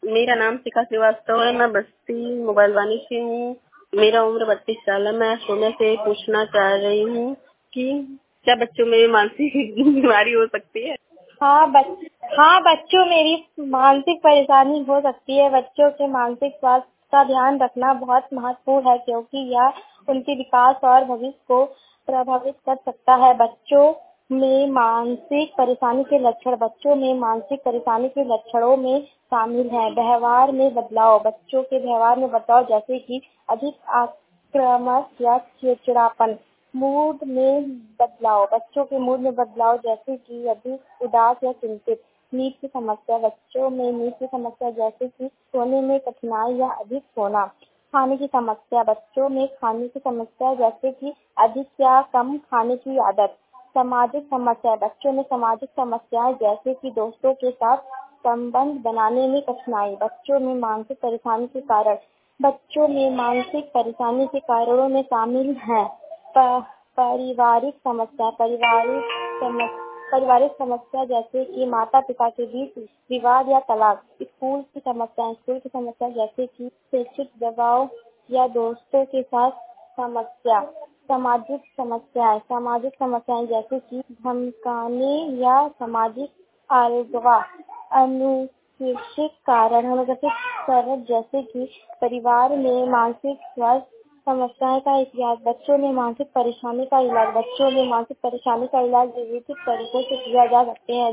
मेरा नाम शिखा श्रीवास्तव है। मैं बस्ती मोबाइल वानी से हूँ। मेरा उम्र 32 साल है। मैं सोने से पूछना चाह रही हूँ कि क्या बच्चों में मानसिक बीमारी हो सकती है? हाँ, बच्चों में भी मानसिक परेशानी हो सकती है। बच्चों के मानसिक स्वास्थ्य का ध्यान रखना बहुत महत्वपूर्ण है क्योंकि यह उनके विकास और भविष्य को प्रभावित कर सकता है। बच्चों में मानसिक परेशानी के लक्षणों में शामिल हैं व्यवहार में बदलाव। बच्चों के व्यवहार में बदलाव जैसे कि अधिक आक्रामक या चिड़चिड़ापन। मूड में बदलाव। बच्चों के मूड में बदलाव जैसे कि अधिक उदास या चिंतित। नींद की समस्या। बच्चों में नींद की समस्या जैसे कि सोने में कठिनाई या अधिक सोना। खाने की समस्या। बच्चों में खाने की समस्या जैसे कि अधिक या कम खाने की आदत। सामाजिक समस्या। बच्चों में सामाजिक समस्याएं जैसे कि दोस्तों के साथ संबंध बनाने में कठिनाई। बच्चों में मानसिक परेशानी के कारण। बच्चों में मानसिक परेशानी के कारणों में शामिल हैं पारिवारिक समस्या। पारिवारिक समस्या जैसे कि माता पिता के बीच विवाद या तलाक। स्कूल की समस्या जैसे कि शैक्षिक दबाव या दोस्तों के साथ समस्या। सामाजिक समस्याएं जैसे कि धमकाने या सामाजिक अलगाव। अनुशासित कारण जैसे कि परिवार में मानसिक स्वास्थ्य समस्याएं का इलाज। बच्चों में मानसिक परेशानी का इलाज विभिन्न तरीकों से किया जा सकते हैं